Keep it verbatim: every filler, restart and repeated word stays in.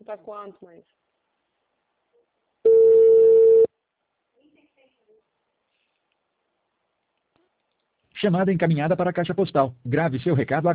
tá quanto, mas... Chamada encaminhada para a caixa postal. Grave seu recado agora.